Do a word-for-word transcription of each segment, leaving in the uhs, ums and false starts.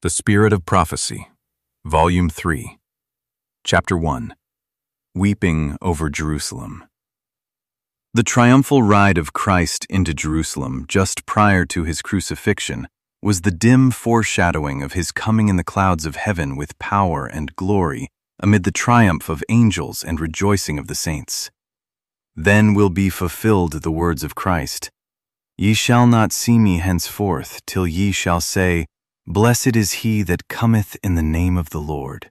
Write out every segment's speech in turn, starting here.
The Spirit of Prophecy, Volume three, Chapter one, Weeping over Jerusalem. The triumphal ride of Christ into Jerusalem just prior to his crucifixion was the dim foreshadowing of his coming in the clouds of heaven with power and glory amid the triumph of angels and rejoicing of the saints. Then will be fulfilled the words of Christ, "Ye shall not see me henceforth, till ye shall say, Blessed is he that cometh in the name of the Lord."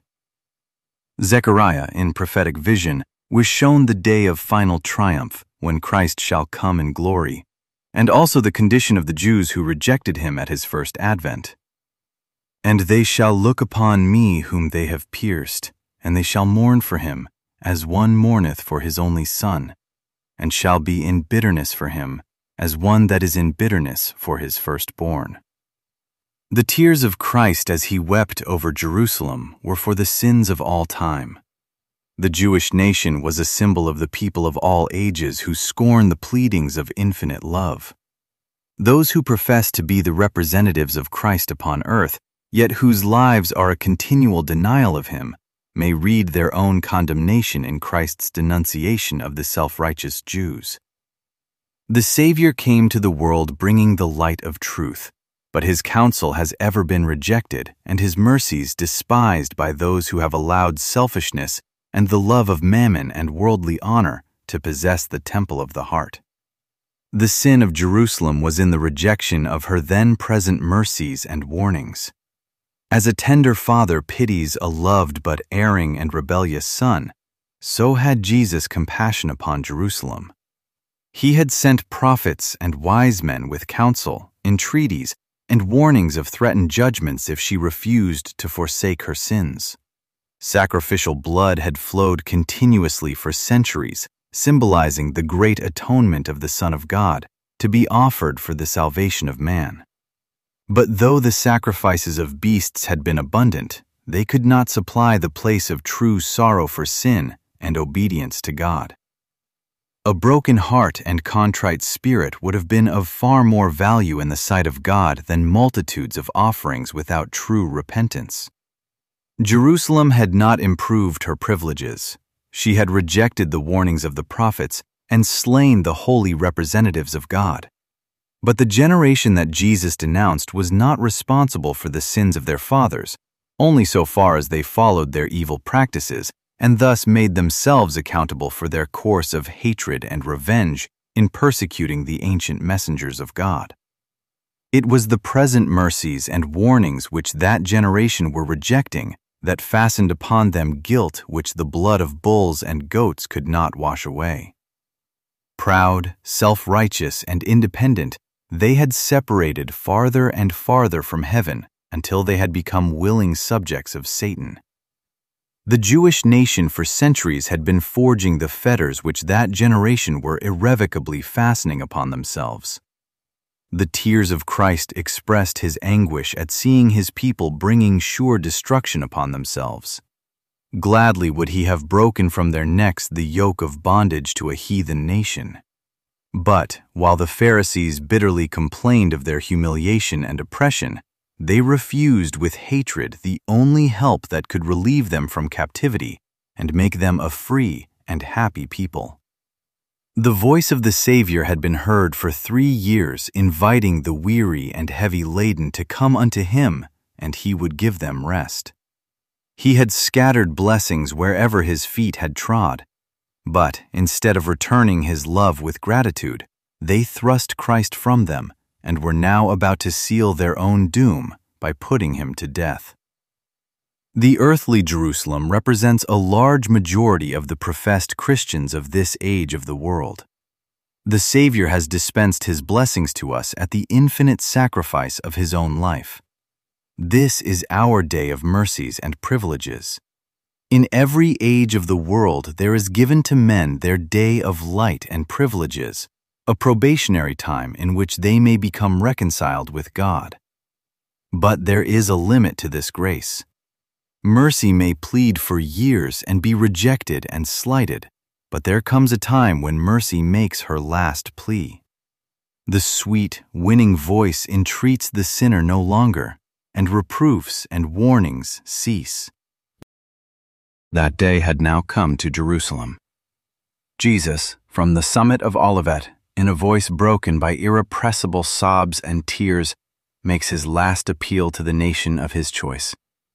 Zechariah, in prophetic vision, was shown the day of final triumph, when Christ shall come in glory, and also the condition of the Jews who rejected him at his first advent. "And they shall look upon me whom they have pierced, and they shall mourn for him, as one mourneth for his only son, and shall be in bitterness for him, as one that is in bitterness for his firstborn." The tears of Christ as he wept over Jerusalem were for the sins of all time. The Jewish nation was a symbol of the people of all ages who scorn the pleadings of infinite love. Those who profess to be the representatives of Christ upon earth, yet whose lives are a continual denial of him, may read their own condemnation in Christ's denunciation of the self-righteous Jews. The Savior came to the world bringing the light of truth, but his counsel has ever been rejected and his mercies despised by those who have allowed selfishness and the love of mammon and worldly honor to possess the temple of the heart. The sin of Jerusalem was in the rejection of her then-present mercies and warnings. As a tender father pities a loved but erring and rebellious son, so had Jesus compassion upon Jerusalem. He had sent prophets and wise men with counsel, entreaties, and warnings of threatened judgments if she refused to forsake her sins. Sacrificial blood had flowed continuously for centuries, symbolizing the great atonement of the Son of God, to be offered for the salvation of man. But though the sacrifices of beasts had been abundant, they could not supply the place of true sorrow for sin and obedience to God. A broken heart and contrite spirit would have been of far more value in the sight of God than multitudes of offerings without true repentance. Jerusalem had not improved her privileges. She had rejected the warnings of the prophets and slain the holy representatives of God. But the generation that Jesus denounced was not responsible for the sins of their fathers, only so far as they followed their evil practices and thus made themselves accountable for their course of hatred and revenge in persecuting the ancient messengers of God. It was the present mercies and warnings which that generation were rejecting that fastened upon them guilt which the blood of bulls and goats could not wash away. Proud, self-righteous, and independent, they had separated farther and farther from heaven until they had become willing subjects of Satan. The Jewish nation for centuries had been forging the fetters which that generation were irrevocably fastening upon themselves. The tears of Christ expressed his anguish at seeing his people bringing sure destruction upon themselves. Gladly would he have broken from their necks the yoke of bondage to a heathen nation. But, while the Pharisees bitterly complained of their humiliation and oppression, they refused with hatred the only help that could relieve them from captivity and make them a free and happy people. The voice of the Savior had been heard for three years, inviting the weary and heavy laden to come unto him, and he would give them rest. He had scattered blessings wherever his feet had trod, but instead of returning his love with gratitude, they thrust Christ from them and were now about to seal their own doom by putting him to death. The earthly Jerusalem represents a large majority of the professed Christians of this age of the world. The Savior has dispensed his blessings to us at the infinite sacrifice of his own life. This is our day of mercies and privileges. In every age of the world there is given to men their day of light and privileges, a probationary time in which they may become reconciled with God. But there is a limit to this grace. Mercy may plead for years and be rejected and slighted, but there comes a time when mercy makes her last plea. The sweet, winning voice entreats the sinner no longer, and reproofs and warnings cease. That day had now come to Jerusalem. Jesus, from the summit of Olivet, in a voice broken by irrepressible sobs and tears, makes his last appeal to the nation of his choice.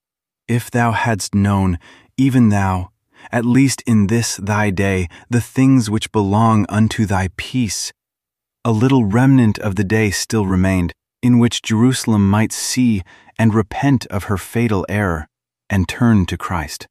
If thou hadst known, even thou, at least in this thy day, the things which belong unto thy peace, a little remnant of the day still remained, in which Jerusalem might see and repent of her fatal error, and turn to Christ.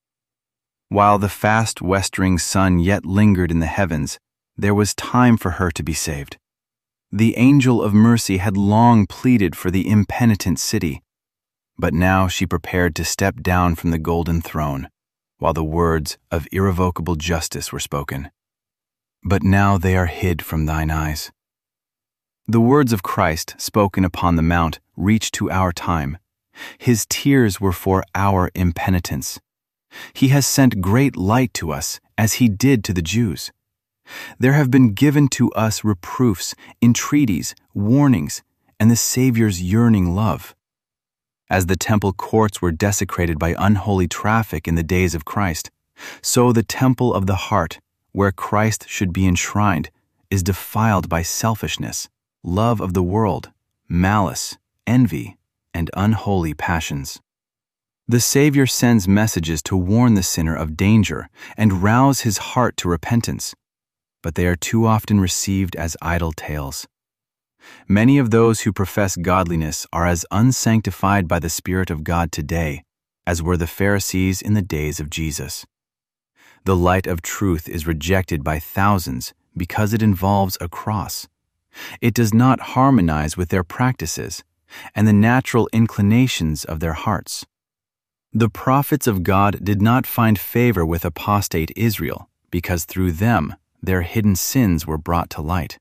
While the fast westering sun yet lingered in the heavens, there was time for her to be saved. The angel of mercy had long pleaded for the impenitent city, but now she prepared to step down from the golden throne, while the words of irrevocable justice were spoken. But now they are hid from thine eyes. The words of Christ spoken upon the mount reached to our time. His tears were for our impenitence. He has sent great light to us, as he did to the Jews. There have been given to us reproofs, entreaties, warnings, and the Savior's yearning love. As the temple courts were desecrated by unholy traffic in the days of Christ, so the temple of the heart, where Christ should be enshrined, is defiled by selfishness, love of the world, malice, envy, and unholy passions. The Savior sends messages to warn the sinner of danger and rouse his heart to repentance, but they are too often received as idle tales. Many of those who profess godliness are as unsanctified by the Spirit of God today as were the Pharisees in the days of Jesus. The light of truth is rejected by thousands because it involves a cross. It does not harmonize with their practices and the natural inclinations of their hearts. The prophets of God did not find favor with apostate Israel because through them their hidden sins were brought to light.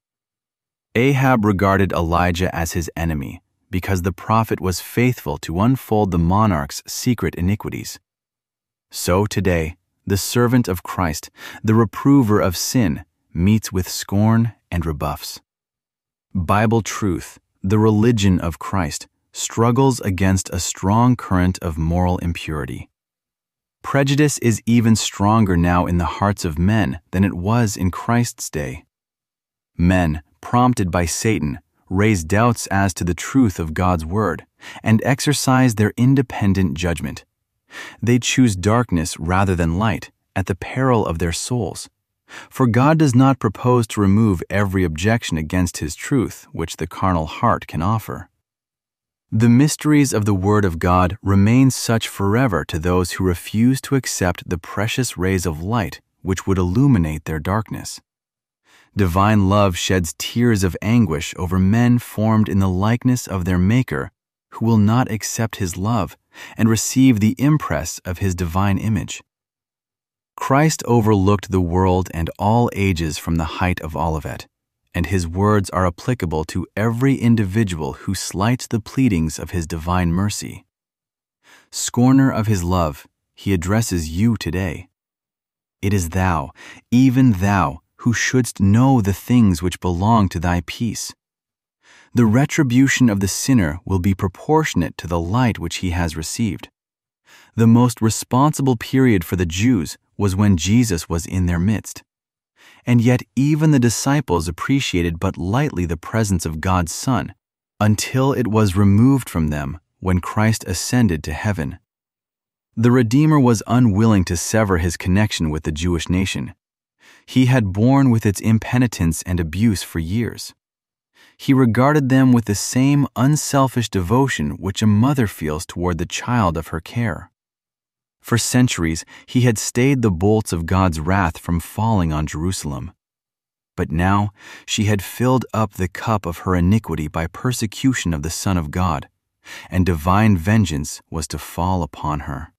Ahab regarded Elijah as his enemy because the prophet was faithful to unfold the monarch's secret iniquities. So today, the servant of Christ, the reprover of sin, meets with scorn and rebuffs. Bible truth, the religion of Christ, struggles against a strong current of moral impurity. Prejudice is even stronger now in the hearts of men than it was in Christ's day. Men, prompted by Satan, raise doubts as to the truth of God's word and exercise their independent judgment. They choose darkness rather than light at the peril of their souls. For God does not propose to remove every objection against his truth which the carnal heart can offer. The mysteries of the Word of God remain such forever to those who refuse to accept the precious rays of light which would illuminate their darkness. Divine love sheds tears of anguish over men formed in the likeness of their Maker, who will not accept his love and receive the impress of his divine image. Christ overlooked the world and all ages from the height of Olivet, and his words are applicable to every individual who slights the pleadings of his divine mercy. Scorner of his love, he addresses you today. It is thou, even thou, who shouldst know the things which belong to thy peace. The retribution of the sinner will be proportionate to the light which he has received. The most responsible period for the Jews was when Jesus was in their midst. And yet even the disciples appreciated but lightly the presence of God's Son, until it was removed from them when Christ ascended to heaven. The Redeemer was unwilling to sever his connection with the Jewish nation. He had borne with its impenitence and abuse for years. He regarded them with the same unselfish devotion which a mother feels toward the child of her care. For centuries, he had stayed the bolts of God's wrath from falling on Jerusalem. But now she had filled up the cup of her iniquity by persecution of the Son of God, and divine vengeance was to fall upon her.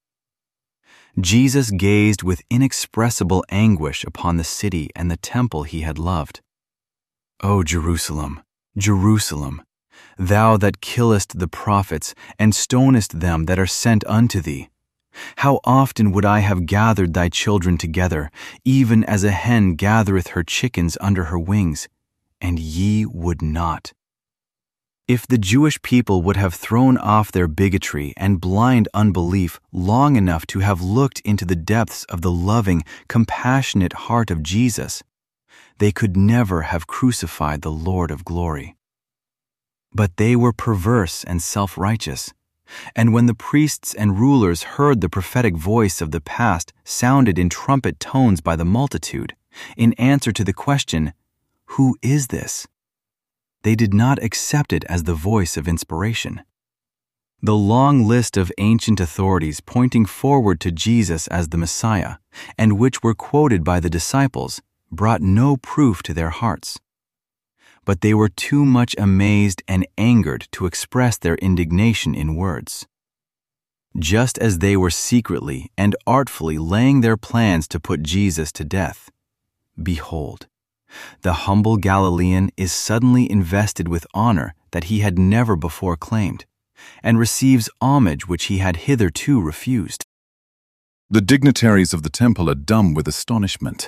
Jesus gazed with inexpressible anguish upon the city and the temple he had loved. O Jerusalem, Jerusalem, thou that killest the prophets and stonest them that are sent unto thee, how often would I have gathered thy children together, even as a hen gathereth her chickens under her wings, and ye would not. If the Jewish people would have thrown off their bigotry and blind unbelief long enough to have looked into the depths of the loving, compassionate heart of Jesus, they could never have crucified the Lord of glory. But they were perverse and self-righteous, and when the priests and rulers heard the prophetic voice of the past sounded in trumpet tones by the multitude, in answer to the question, "Who is this?" they did not accept it as the voice of inspiration. The long list of ancient authorities pointing forward to Jesus as the Messiah, and which were quoted by the disciples, brought no proof to their hearts. But they were too much amazed and angered to express their indignation in words. Just as they were secretly and artfully laying their plans to put Jesus to death, behold, the humble Galilean is suddenly invested with honor that he had never before claimed, and receives homage which he had hitherto refused. The dignitaries of the temple are dumb with astonishment.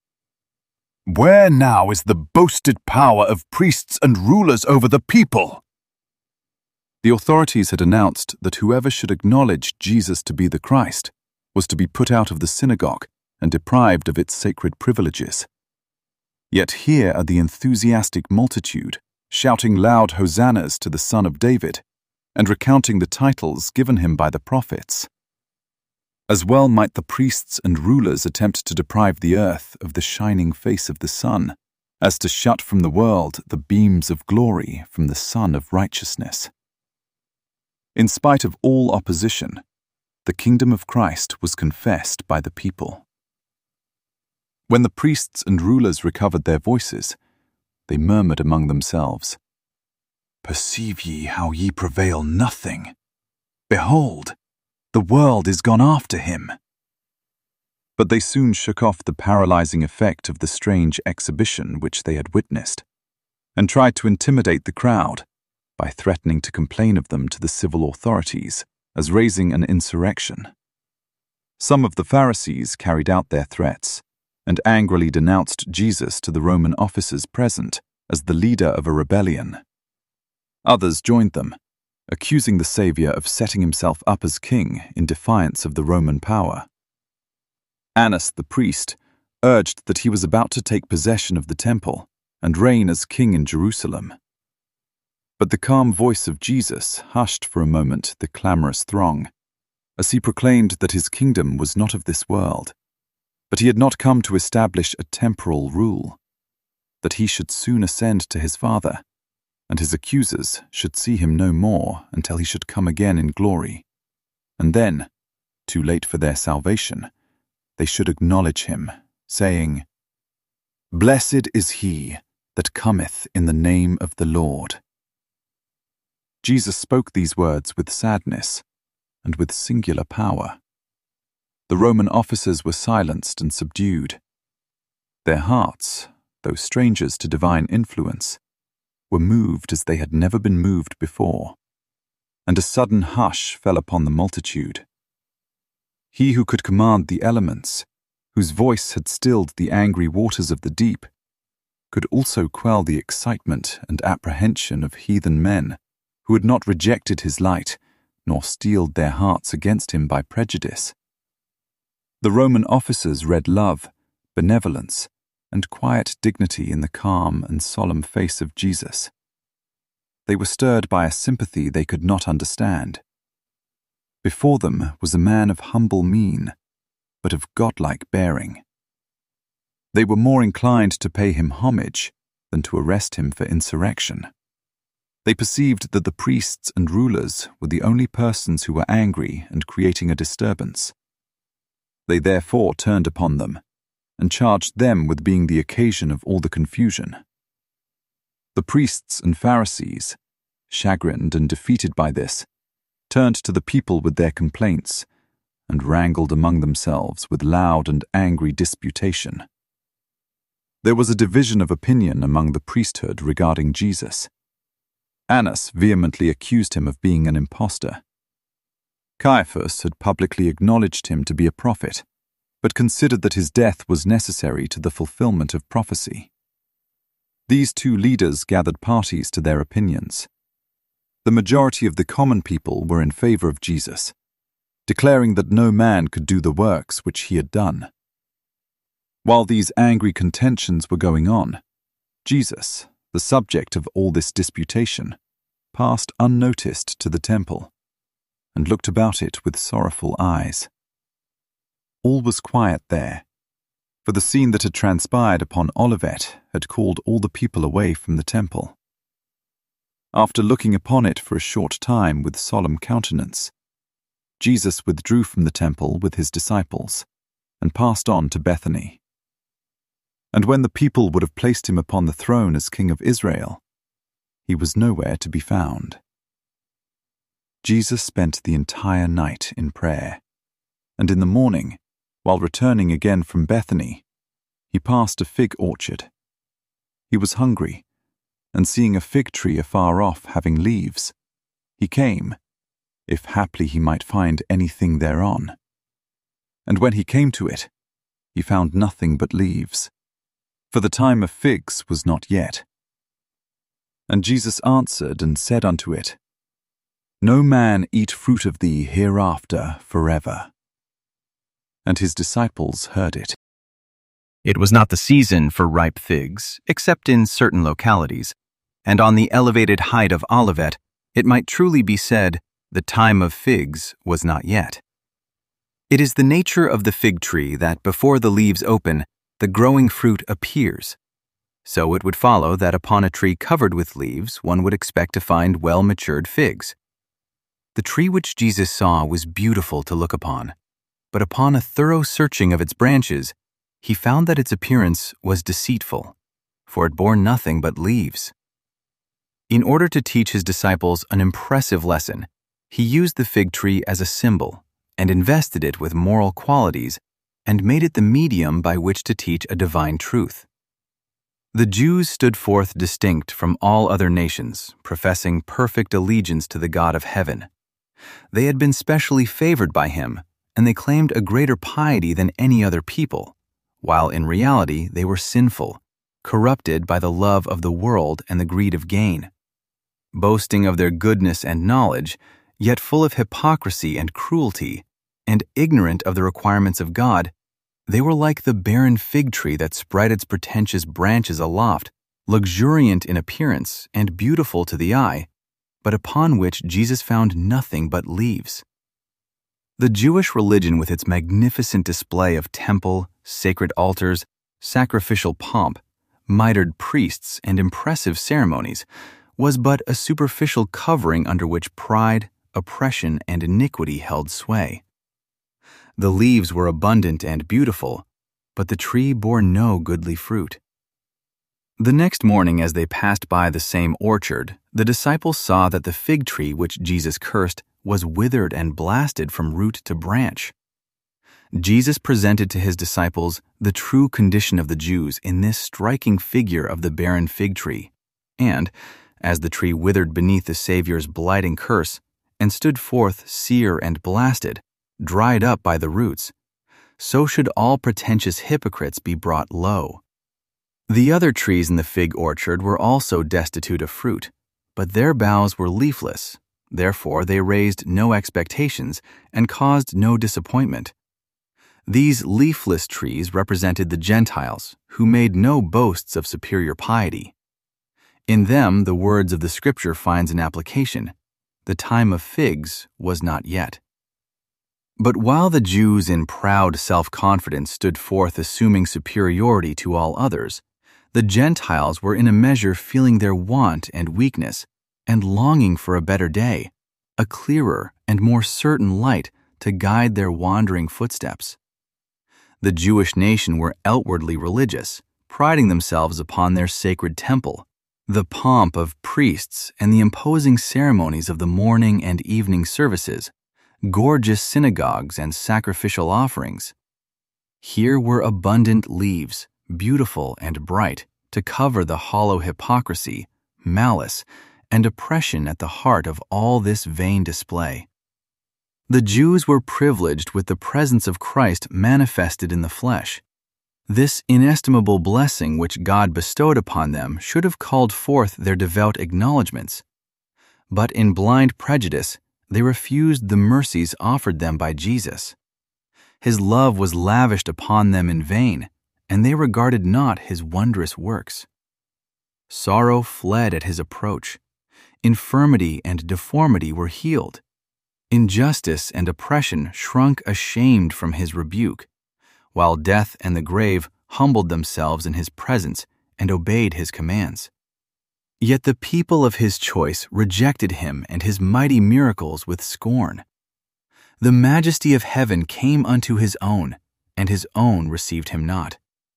"Where now is the boasted power of priests and rulers over the people?" The authorities had announced that whoever should acknowledge Jesus to be the Christ was to be put out of the synagogue and deprived of its sacred privileges. Yet here are the enthusiastic multitude shouting loud hosannas to the Son of David and recounting the titles given him by the prophets. As well might the priests and rulers attempt to deprive the earth of the shining face of the sun, as to shut from the world the beams of glory from the Sun of Righteousness. In spite of all opposition, the kingdom of Christ was confessed by the people. When the priests and rulers recovered their voices, they murmured among themselves, "Perceive ye how ye prevail nothing? Behold, the world is gone after him." But they soon shook off the paralyzing effect of the strange exhibition which they had witnessed, and tried to intimidate the crowd by threatening to complain of them to the civil authorities as raising an insurrection. Some of the Pharisees carried out their threats and angrily denounced Jesus to the Roman officers present as the leader of a rebellion. Others joined them, accusing the Savior of setting himself up as king in defiance of the Roman power. Annas the priest urged that he was about to take possession of the temple and reign as king in Jerusalem. But the calm voice of Jesus hushed for a moment the clamorous throng, as he proclaimed that his kingdom was not of this world, but he had not come to establish a temporal rule, that he should soon ascend to his Father, and his accusers should see him no more until he should come again in glory, and then, too late for their salvation, they should acknowledge him, saying, "Blessed is he that cometh in the name of the Lord." Jesus spoke these words with sadness and with singular power. The Roman officers were silenced and subdued. Their hearts, though strangers to divine influence, were moved as they had never been moved before, and a sudden hush fell upon the multitude. He who could command the elements, whose voice had stilled the angry waters of the deep, could also quell the excitement and apprehension of heathen men who had not rejected his light, nor steeled their hearts against him by prejudice. The Roman officers read love, benevolence, and quiet dignity in the calm and solemn face of Jesus. They were stirred by a sympathy they could not understand. Before them was a man of humble mien, but of godlike bearing. They were more inclined to pay him homage than to arrest him for insurrection. They perceived that the priests and rulers were the only persons who were angry and creating a disturbance. They therefore turned upon them and charged them with being the occasion of all the confusion. The priests and Pharisees, chagrined and defeated by this, turned to the people with their complaints and wrangled among themselves with loud and angry disputation. There was a division of opinion among the priesthood regarding Jesus. Annas vehemently accused him of being an impostor. Caiaphas had publicly acknowledged him to be a prophet, but considered that his death was necessary to the fulfillment of prophecy. These two leaders gathered parties to their opinions, The majority of the common people were in favor of Jesus, declaring that no man could do the works which he had done. While these angry contentions were going on, Jesus, the subject of all this disputation, passed unnoticed to the temple, and looked about it with sorrowful eyes. All was quiet there, for the scene that had transpired upon Olivet had called all the people away from the temple. After looking upon it for a short time with solemn countenance, Jesus withdrew from the temple with his disciples, and passed on to Bethany. And when the people would have placed him upon the throne as King of Israel, he was nowhere to be found. Jesus spent the entire night in prayer, and in the morning, while returning again from Bethany, he passed a fig orchard. He was hungry, and seeing a fig tree afar off having leaves, he came, if haply he might find anything thereon. And when he came to it, he found nothing but leaves, for the time of figs was not yet. And Jesus answered and said unto it, No man eat fruit of thee hereafter forever. And his disciples heard it. It was not the season for ripe figs, except in certain localities, and on the elevated height of Olivet, it might truly be said, the time of figs was not yet. It is the nature of the fig tree that before the leaves open, the growing fruit appears. So it would follow that upon a tree covered with leaves, one would expect to find well-matured figs. The tree which Jesus saw was beautiful to look upon, but upon a thorough searching of its branches, he found that its appearance was deceitful, for it bore nothing but leaves. In order to teach his disciples an impressive lesson, he used the fig tree as a symbol and invested it with moral qualities and made it the medium by which to teach a divine truth. The Jews stood forth distinct from all other nations, professing perfect allegiance to the God of heaven. They had been specially favored by him, and they claimed a greater piety than any other people, while in reality they were sinful, corrupted by the love of the world and the greed of gain. Boasting of their goodness and knowledge, yet full of hypocrisy and cruelty, and ignorant of the requirements of God, they were like the barren fig tree that spread its pretentious branches aloft, luxuriant in appearance and beautiful to the eye, but upon which Jesus found nothing but leaves. The Jewish religion, with its magnificent display of temple, sacred altars, sacrificial pomp, mitred priests, and impressive ceremonies, was but a superficial covering under which pride, oppression, and iniquity held sway. The leaves were abundant and beautiful, but the tree bore no goodly fruit. The next morning, as they passed by the same orchard, the disciples saw that the fig tree which Jesus cursed was withered and blasted from root to branch. Jesus presented to his disciples the true condition of the Jews in this striking figure of the barren fig tree, and, as the tree withered beneath the Savior's blighting curse and stood forth sere and blasted, dried up by the roots, so should all pretentious hypocrites be brought low. The other trees in the fig orchard were also destitute of fruit, but their boughs were leafless, therefore they raised no expectations and caused no disappointment. These leafless trees represented the Gentiles, who made no boasts of superior piety. In them the words of the Scripture finds an application. The time of figs was not yet. But while the Jews in proud self-confidence stood forth assuming superiority to all others, the Gentiles were in a measure feeling their want and weakness and longing for a better day, a clearer and more certain light to guide their wandering footsteps. The Jewish nation were outwardly religious, priding themselves upon their sacred temple, the pomp of priests and the imposing ceremonies of the morning and evening services, gorgeous synagogues and sacrificial offerings. Here were abundant leaves, beautiful and bright, to cover the hollow hypocrisy, malice, and oppression at the heart of all this vain display. The Jews were privileged with the presence of Christ manifested in the flesh. This inestimable blessing which God bestowed upon them should have called forth their devout acknowledgments. But in blind prejudice, they refused the mercies offered them by Jesus. His love was lavished upon them in vain, and they regarded not his wondrous works. Sorrow fled at his approach. Infirmity and deformity were healed. Injustice and oppression shrunk ashamed from his rebuke, while death and the grave humbled themselves in his presence and obeyed his commands. Yet the people of his choice rejected him and his mighty miracles with scorn. The majesty of heaven came unto his own, and his own received him not.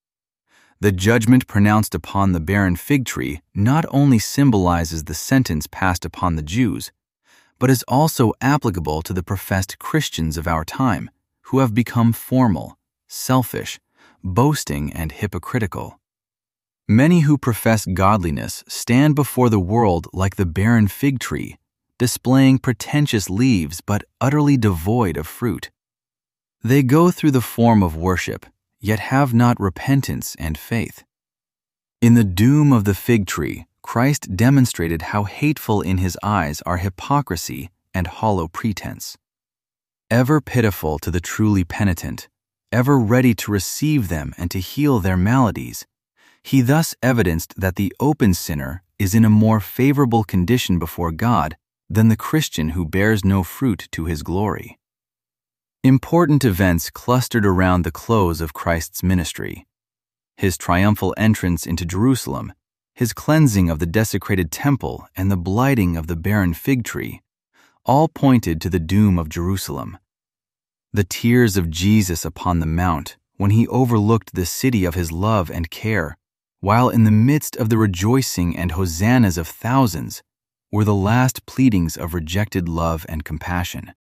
The judgment pronounced upon the barren fig tree not only symbolizes the sentence passed upon the Jews, but is also applicable to the professed Christians of our time, who have become formal, selfish, boasting, and hypocritical. Many who profess godliness stand before the world like the barren fig tree, displaying pretentious leaves but utterly devoid of fruit. They go through the form of worship, yet have not repentance and faith. In the doom of the fig tree, Christ demonstrated how hateful in his eyes are hypocrisy and hollow pretense. Ever pitiful to the truly penitent, ever ready to receive them and to heal their maladies, he thus evidenced that the open sinner is in a more favorable condition before God than the Christian who bears no fruit to his glory. Important events clustered around the close of Christ's ministry. His triumphal entrance into Jerusalem, his cleansing of the desecrated temple, and the blighting of the barren fig tree, all pointed to the doom of Jerusalem. The tears of Jesus upon the mount, when he overlooked the city of his love and care, while in the midst of the rejoicing and hosannas of thousands, were the last pleadings of rejected love and compassion.